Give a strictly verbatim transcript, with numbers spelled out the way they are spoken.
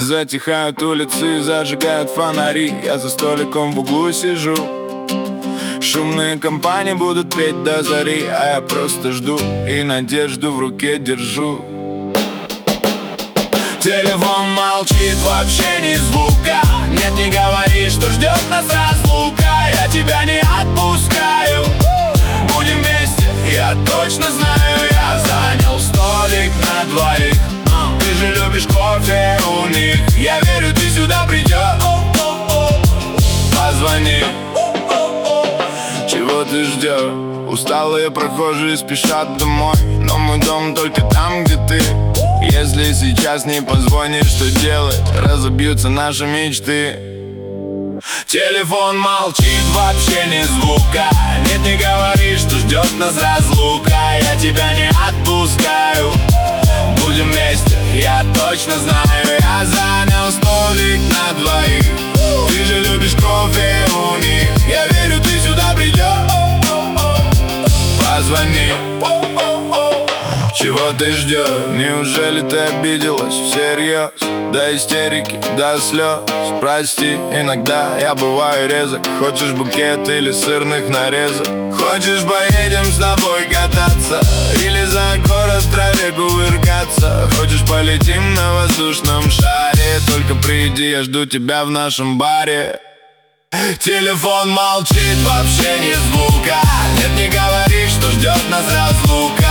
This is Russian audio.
Затихают улицы, зажигают фонари. Я за столиком в углу сижу. Шумные компании будут петь до зари, а я просто жду и надежду в руке держу. Телефон молчит, вообще ни звука. Нет, не говори, что ждет нас разлука. Я тебя не отпускаю. Будем вместе, я точно знаю. Я занял столик на двоих. Ты же любишь кофе у них. Я верю, ты сюда придешь. Позвони. Чего ты ждешь? Усталые прохожие спешат домой, но мой дом только там, где ты. Если сейчас не позвонишь, что делать? Разобьются наши мечты. Телефон молчит, вообще ни звука. Нет, не говори, что ждет нас разлука. Я тебя не отпускаю. Будем вместе, я точно знаю. Я занял столик на двоих. Ты же любишь кофе у них. Я верю, ты сюда придешь. Позвони. Чего ты ждешь? Неужели ты обиделась всерьез? До истерики, до слез. Прости, иногда я бываю резок. Хочешь букет или сырных нарезок? Хочешь, поедем с тобой кататься? Или за город в траве кувыркаться? Хочешь, полетим на воздушном шаре? Только приди, я жду тебя в нашем баре. Телефон молчит, вообще ни звука. Нет, не говори, что ждет нас разлука.